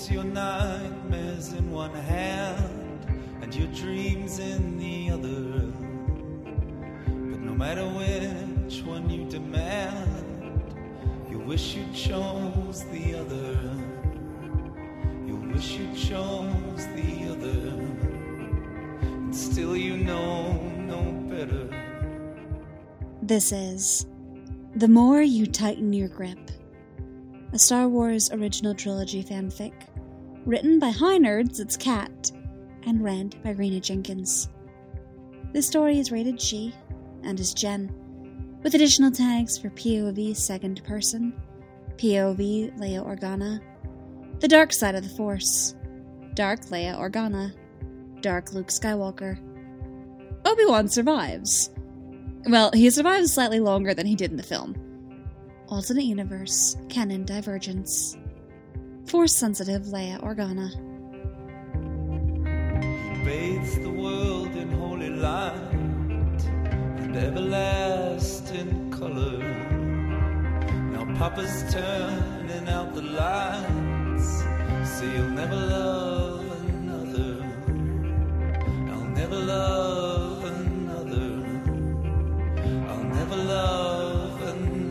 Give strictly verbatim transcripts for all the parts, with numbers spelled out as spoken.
holds your nightmares in one hand and your dreams in the other. But no matter which one you demand, you wish you chose the other. You wish you chose the other. And still you know no better. This is The More You Tighten Your Grip, a Star Wars original trilogy fanfic, written by Hi Nerds, it's Kat, and read by Rena Jenkins. This story is rated G, and is Jen, with additional tags for P O V second person, P O V Leia Organa, the dark side of the Force, Dark Leia Organa, Dark Luke Skywalker. Obi-Wan survives. Well, he survives slightly longer than he did in the film. Alternate universe, canon divergence. Force-sensitive Leia Organa. He bathes the world in holy light and everlasting color. Now Papa's turning out the lights, so you'll never love another. I'll never love another. I'll never love another.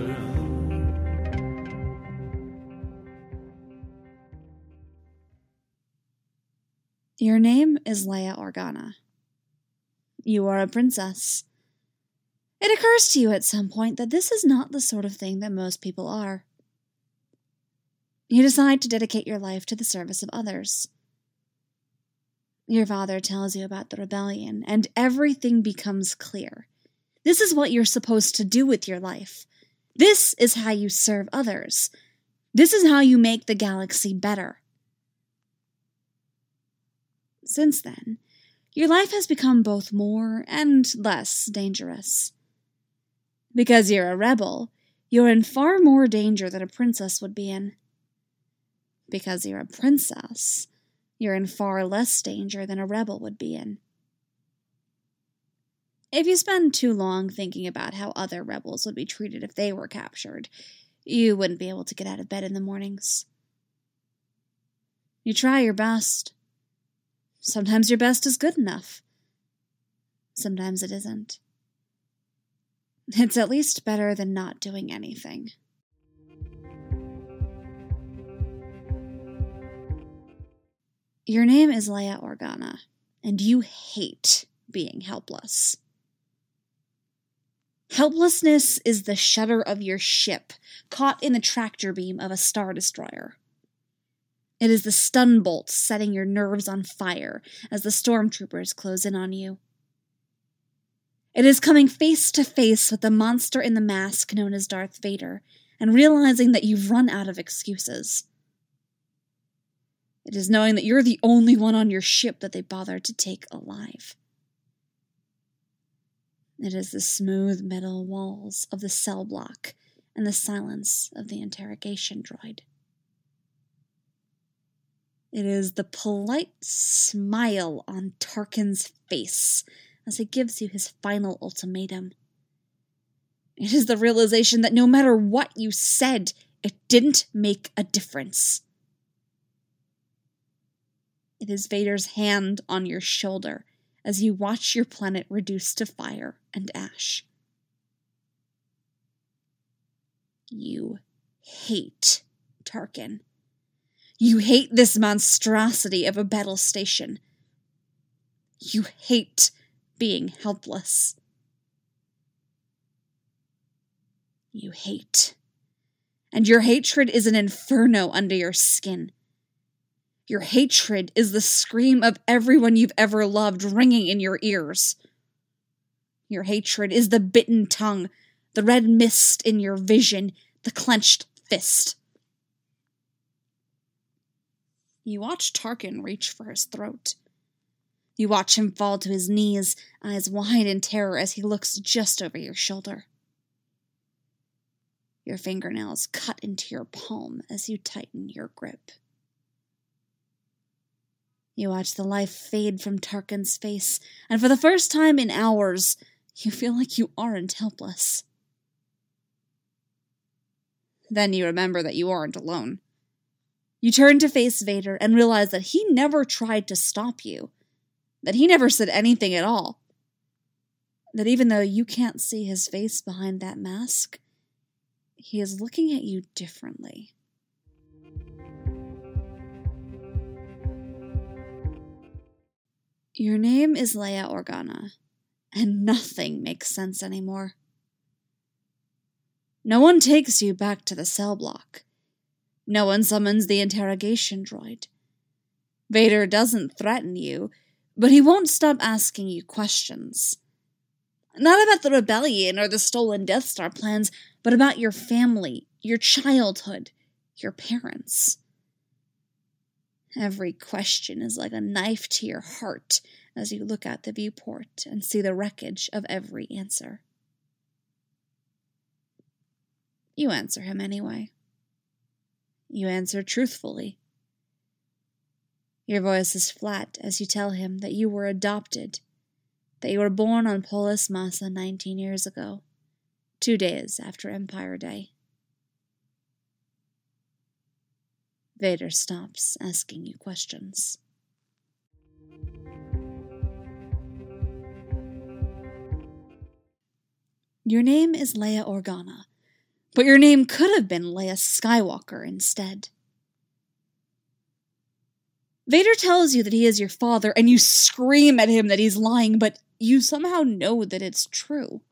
Your name is Leia Organa. You are a princess. It occurs to you at some point that this is not the sort of thing that most people are. You decide to dedicate your life to the service of others. Your father tells you about the rebellion, and everything becomes clear. This is what you're supposed to do with your life. This is how you serve others. This is how you make the galaxy better. Since then, your life has become both more and less dangerous. Because you're a rebel, you're in far more danger than a princess would be in. Because you're a princess, you're in far less danger than a rebel would be in. If you spend too long thinking about how other rebels would be treated if they were captured, you wouldn't be able to get out of bed in the mornings. You try your best. Sometimes your best is good enough. Sometimes it isn't. It's at least better than not doing anything. Your name is Leia Organa, and you hate being helpless. Helplessness is the shudder of your ship, caught in the tractor beam of a Star Destroyer. It is the stun bolt setting your nerves on fire as the stormtroopers close in on you. It is coming face to face with the monster in the mask known as Darth Vader and realizing that you've run out of excuses. It is knowing that you're the only one on your ship that they bothered to take alive. It is the smooth metal walls of the cell block and the silence of the interrogation droid. It is the polite smile on Tarkin's face as he gives you his final ultimatum. It is the realization that no matter what you said, it didn't make a difference. It is Vader's hand on your shoulder as you watch your planet reduce to fire and ash. You hate Tarkin. You hate this monstrosity of a battle station. You hate being helpless. You hate. And your hatred is an inferno under your skin. Your hatred is the scream of everyone you've ever loved ringing in your ears. Your hatred is the bitten tongue, the red mist in your vision, the clenched fist. You watch Tarkin reach for his throat. You watch him fall to his knees, eyes wide in terror as he looks just over your shoulder. Your fingernails cut into your palm as you tighten your grip. You watch the life fade from Tarkin's face, and for the first time in hours, you feel like you aren't helpless. Then you remember that you aren't alone. You turn to face Vader and realize that he never tried to stop you, that he never said anything at all, that even though you can't see his face behind that mask, he is looking at you differently. Your name is Leia Organa, and nothing makes sense anymore. No one takes you back to the cell block. No one summons the interrogation droid. Vader doesn't threaten you, but he won't stop asking you questions. Not about the rebellion or the stolen Death Star plans, but about your family, your childhood, your parents. Every question is like a knife to your heart as you look out the viewport and see the wreckage of every answer. You answer him anyway. You answer truthfully. Your voice is flat as you tell him that you were adopted, that you were born on Polis Massa nineteen years ago, two days after Empire Day. Vader stops asking you questions. Your name is Leia Organa, but your name could have been Leia Skywalker instead. Vader tells you that he is your father, and you scream at him that he's lying, but you somehow know that it's true.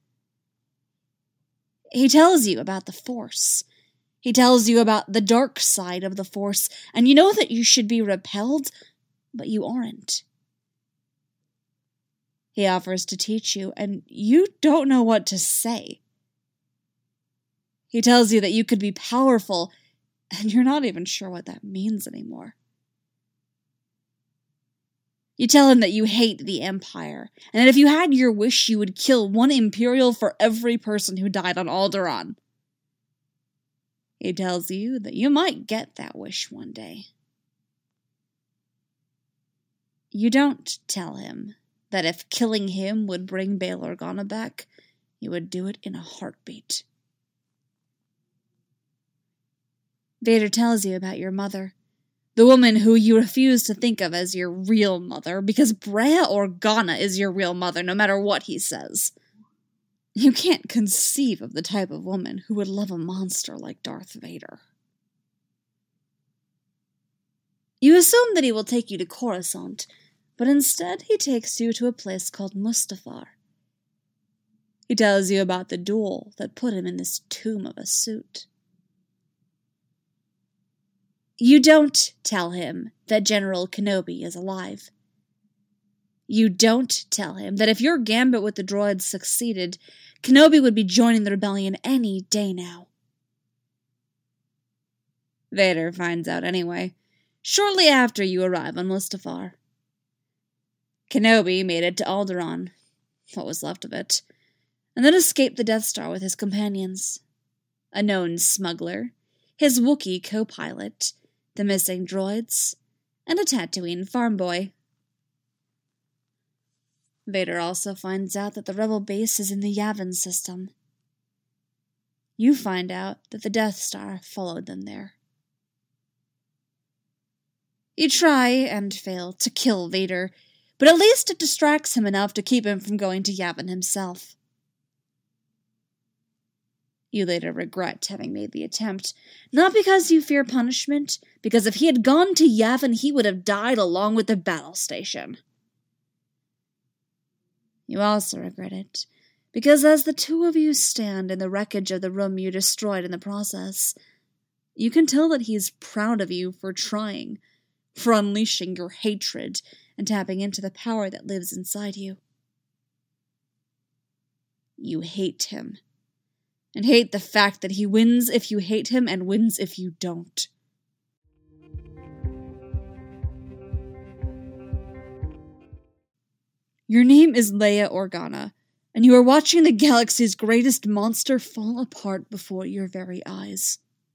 He tells you about the Force. He tells you about the dark side of the Force, and you know that you should be repelled, but you aren't. He offers to teach you, and you don't know what to say. He tells you that you could be powerful, and you're not even sure what that means anymore. You tell him that you hate the Empire, and that if you had your wish, you would kill one Imperial for every person who died on Alderaan. He tells you that you might get that wish one day. You don't tell him that if killing him would bring Bail Organa back, you would do it in a heartbeat. Vader tells you about your mother, the woman who you refuse to think of as your real mother, because Breha Organa is your real mother, no matter what he says. You can't conceive of the type of woman who would love a monster like Darth Vader. You assume that he will take you to Coruscant, but instead he takes you to a place called Mustafar. He tells you about the duel that put him in this tomb of a suit. You don't tell him that General Kenobi is alive. You don't tell him that if your gambit with the droids succeeded, Kenobi would be joining the rebellion any day now. Vader finds out anyway, shortly after you arrive on Mustafar. Kenobi made it to Alderaan, what was left of it, and then escaped the Death Star with his companions. A known smuggler, his Wookiee co-pilot, the missing droids, and a Tatooine farm boy. Vader also finds out that the rebel base is in the Yavin system. You find out that the Death Star followed them there. You try and fail to kill Vader, but at least it distracts him enough to keep him from going to Yavin himself. You later regret having made the attempt, not because you fear punishment, because if he had gone to Yavin, he would have died along with the battle station. You also regret it, because as the two of you stand in the wreckage of the room you destroyed in the process, you can tell that he is proud of you for trying, for unleashing your hatred and tapping into the power that lives inside you. You hate him, and hate the fact that he wins if you hate him and wins if you don't. Your name is Leia Organa, and you are watching the galaxy's greatest monster fall apart before your very eyes.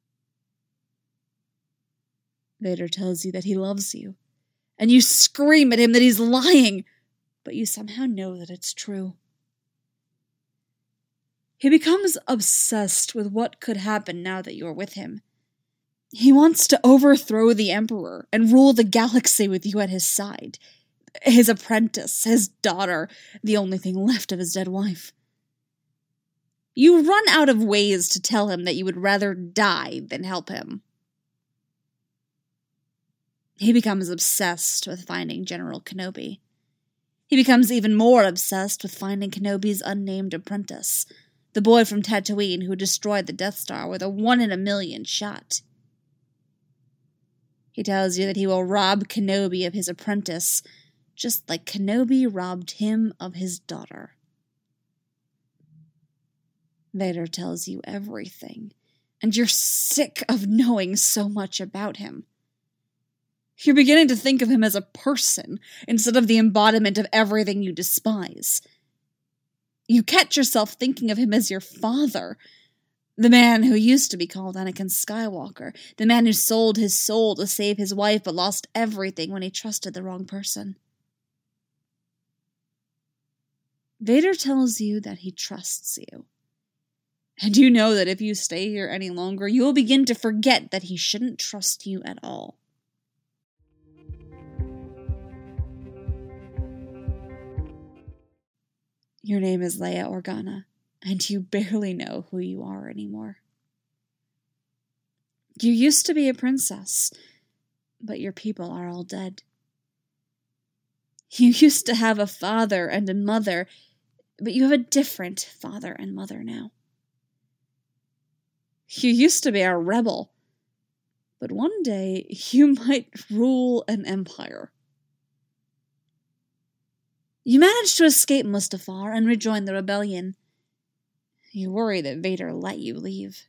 Vader tells you that he loves you, and you scream at him that he's lying, but you somehow know that it's true. He becomes obsessed with what could happen now that you're with him. He wants to overthrow the Emperor and rule the galaxy with you at his side. His apprentice, his daughter, the only thing left of his dead wife. You run out of ways to tell him that you would rather die than help him. He becomes obsessed with finding General Kenobi. He becomes even more obsessed with finding Kenobi's unnamed apprentice, the boy from Tatooine who destroyed the Death Star with a one-in-a-million shot. He tells you that he will rob Kenobi of his apprentice, just like Kenobi robbed him of his daughter. Vader tells you everything, and you're sick of knowing so much about him. You're beginning to think of him as a person, instead of the embodiment of everything you despise. You catch yourself thinking of him as your father, the man who used to be called Anakin Skywalker, the man who sold his soul to save his wife but lost everything when he trusted the wrong person. Vader tells you that he trusts you. And you know that if you stay here any longer, you will begin to forget that he shouldn't trust you at all. Your name is Leia Organa, and you barely know who you are anymore. You used to be a princess, but your people are all dead. You used to have a father and a mother, but you have a different father and mother now. You used to be a rebel, but one day you might rule an empire. You managed to escape Mustafar and rejoin the rebellion. You worry that Vader let you leave.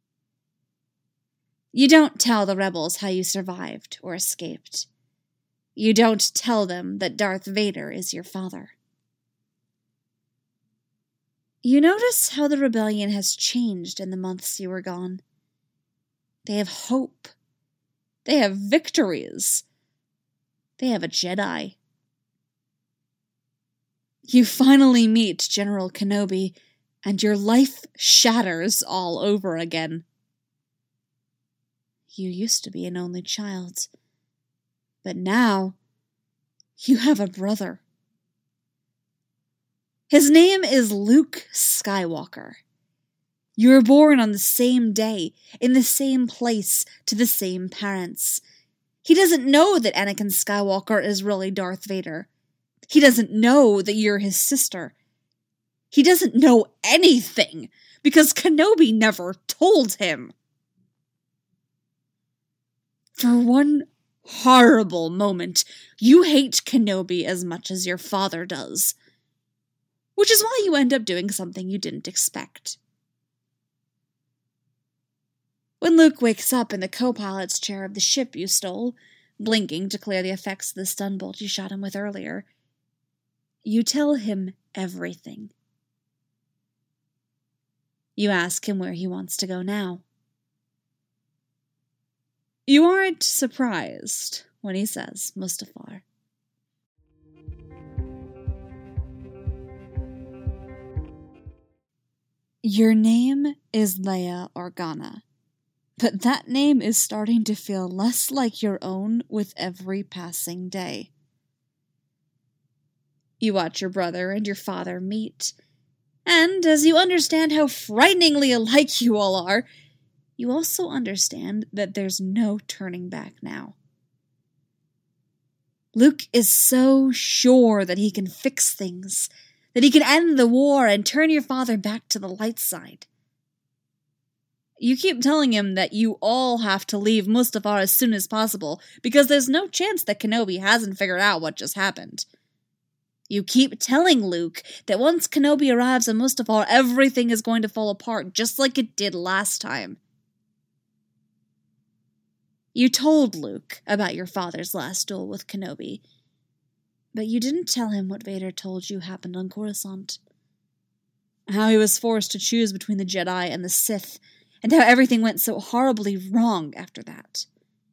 You don't tell the rebels how you survived or escaped. You don't tell them that Darth Vader is your father. You notice how the rebellion has changed in the months you were gone. They have hope. They have victories. They have a Jedi. You finally meet General Kenobi, and your life shatters all over again. You used to be an only child, but now you have a brother. His name is Luke Skywalker. You were born on the same day, in the same place, to the same parents. He doesn't know that Anakin Skywalker is really Darth Vader. He doesn't know that you're his sister. He doesn't know anything, because Kenobi never told him. For one horrible moment, you hate Kenobi as much as your father does. Which is why you end up doing something you didn't expect. When Luke wakes up in the co-pilot's chair of the ship you stole, blinking to clear the effects of the stun bolt you shot him with earlier, you tell him everything. You ask him where he wants to go now. You aren't surprised when he says Mustafar. Your name is Leia Organa, but that name is starting to feel less like your own with every passing day. You watch your brother and your father meet, and as you understand how frighteningly alike you all are, you also understand that there's no turning back now. Luke is so sure that he can fix things, that he can end the war and turn your father back to the light side. You keep telling him that you all have to leave Mustafar as soon as possible, because there's no chance that Kenobi hasn't figured out what just happened. You keep telling Luke that once Kenobi arrives on Mustafar, everything is going to fall apart, just like it did last time. You told Luke about your father's last duel with Kenobi, but you didn't tell him what Vader told you happened on Coruscant. How he was forced to choose between the Jedi and the Sith, and how everything went so horribly wrong after that.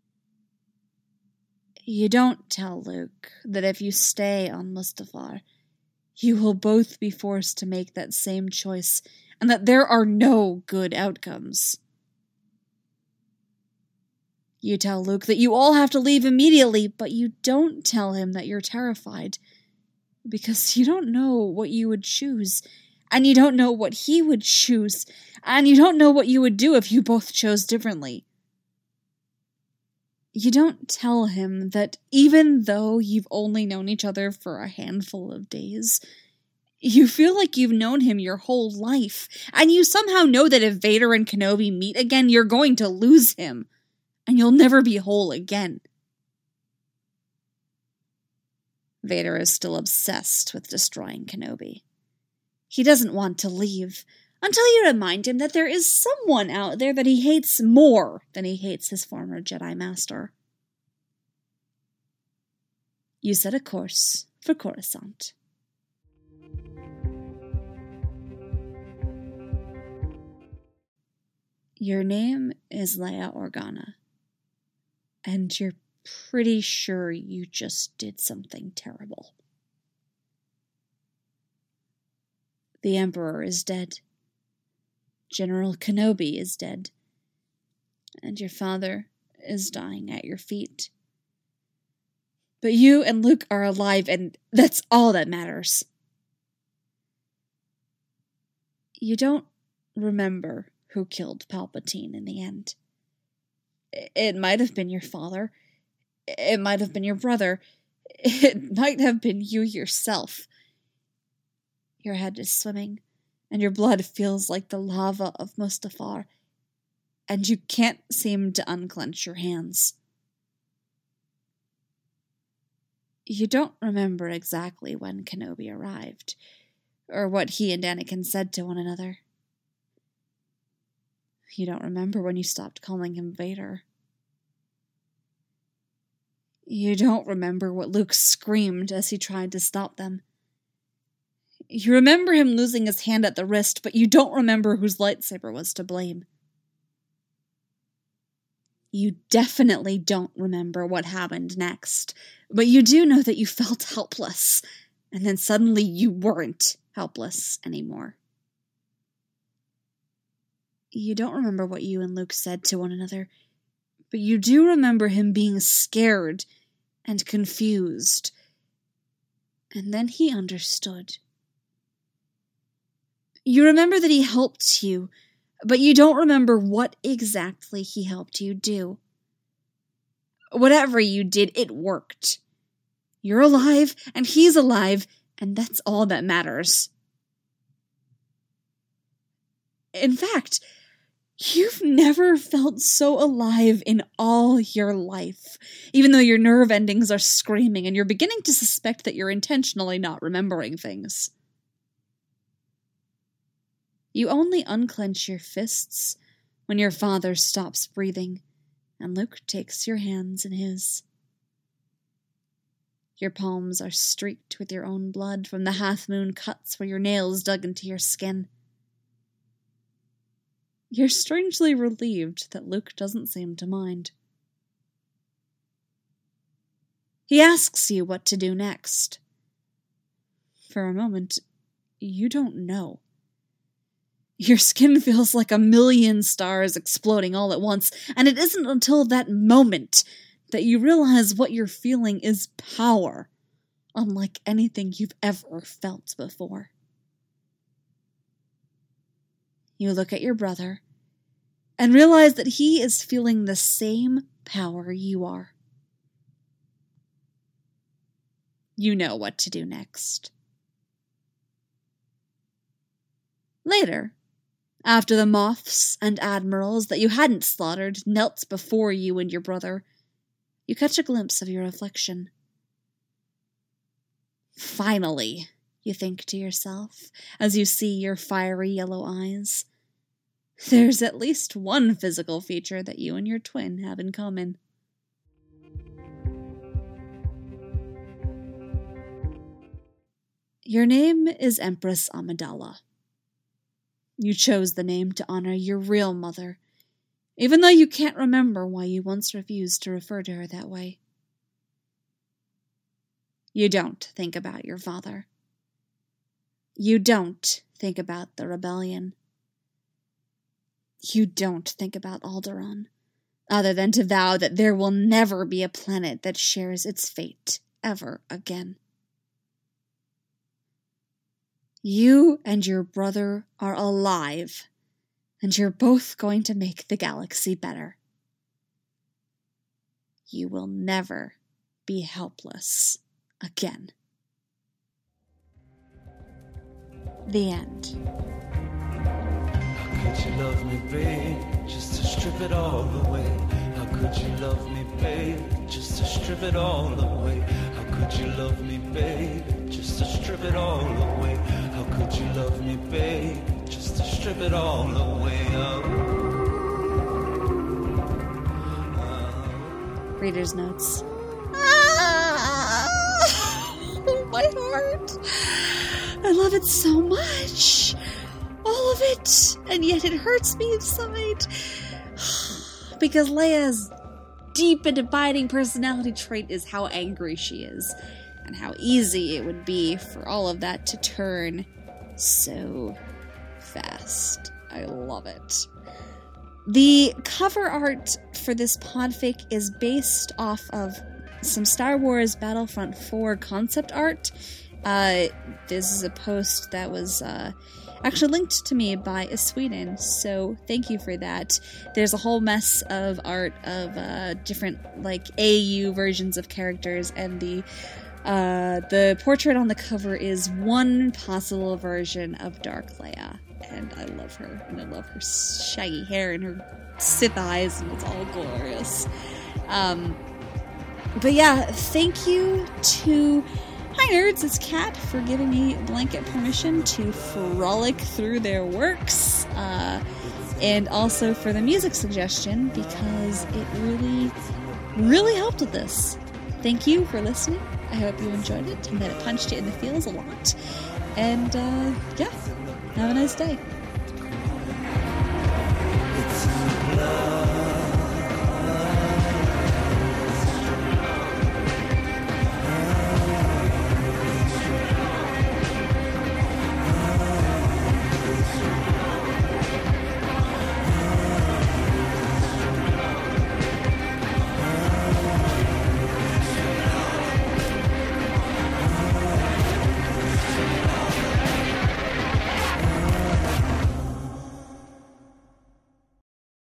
You don't tell Luke that if you stay on Mustafar, you will both be forced to make that same choice, and that there are no good outcomes. You tell Luke that you all have to leave immediately, but you don't tell him that you're terrified. Because you don't know what you would choose, and you don't know what he would choose, and you don't know what you would do if you both chose differently. You don't tell him that even though you've only known each other for a handful of days, you feel like you've known him your whole life, and you somehow know that if Vader and Kenobi meet again, you're going to lose him, and you'll never be whole again. Vader is still obsessed with destroying Kenobi. He doesn't want to leave, until you remind him that there is someone out there that he hates more than he hates his former Jedi Master. You set a course for Coruscant. Your name is Leia Organa, and you're pretty sure you just did something terrible. The Emperor is dead. General Kenobi is dead. And your father is dying at your feet. But you and Luke are alive, and that's all that matters. You don't remember who killed Palpatine in the end. It might have been your father. It might have been your brother. It might have been you yourself. Your head is swimming, and your blood feels like the lava of Mustafar, and you can't seem to unclench your hands. You don't remember exactly when Kenobi arrived, or what he and Anakin said to one another. You don't remember when you stopped calling him Vader. You don't remember what Luke screamed as he tried to stop them. You remember him losing his hand at the wrist, but you don't remember whose lightsaber was to blame. You definitely don't remember what happened next, but you do know that you felt helpless, and then suddenly you weren't helpless anymore. You don't remember what you and Luke said to one another, but you do remember him being scared and confused. And then he understood. You remember that he helped you, but you don't remember what exactly he helped you do. Whatever you did, it worked. You're alive, and he's alive, and that's all that matters. In fact, you've never felt so alive in all your life, even though your nerve endings are screaming and you're beginning to suspect that you're intentionally not remembering things. You only unclench your fists when your father stops breathing and Luke takes your hands in his. Your palms are streaked with your own blood from the half-moon cuts where your nails dug into your skin. You're strangely relieved that Luke doesn't seem to mind. He asks you what to do next. For a moment, you don't know. Your skin feels like a million stars exploding all at once, and it isn't until that moment that you realize what you're feeling is power, unlike anything you've ever felt before. You look at your brother and realize that he is feeling the same power you are. You know what to do next. Later, after the Moths and Admirals that you hadn't slaughtered knelt before you and your brother, you catch a glimpse of your reflection. Finally, you think to yourself, as you see your fiery yellow eyes. There's at least one physical feature that you and your twin have in common. Your name is Empress Amidala. You chose the name to honor your real mother, even though you can't remember why you once refused to refer to her that way. You don't think about your father. You don't think about the rebellion. You don't think about Alderaan, other than to vow that there will never be a planet that shares its fate ever again. You and your brother are alive, and you're both going to make the galaxy better. You will never be helpless again. The end. How could you love me, babe, just to strip it all away? How could you love me, babe, just to strip it all away? How could you love me, babe, just to strip it all away? How could you love me, babe, just to strip it all away? Oh. Reader's notes. Ah, my heart. I love it so much. All of it. And yet it hurts me inside. Because Leia's deep and abiding personality trait is how angry she is. And how easy it would be for all of that to turn so fast. I love it. The cover art for this podfic is based off of some Star Wars Battlefront four concept art. Uh, this is a post that was uh, actually linked to me by a Sweden, so thank you for that. There's a whole mess of art of uh, different like A U versions of characters, and the uh, the portrait on the cover is one possible version of Dark Leia. And I love her, and I love her shaggy hair and her Sith eyes, and it's all glorious. Um, but yeah, thank you to Hi Nerds, it's Kat, for giving me blanket permission to frolic through their works, uh, and also for the music suggestion, because it really, really helped with this. Thank you for listening. I hope you enjoyed it, and that it punched you in the feels a lot. And, uh, yeah. Have a nice day. It's love.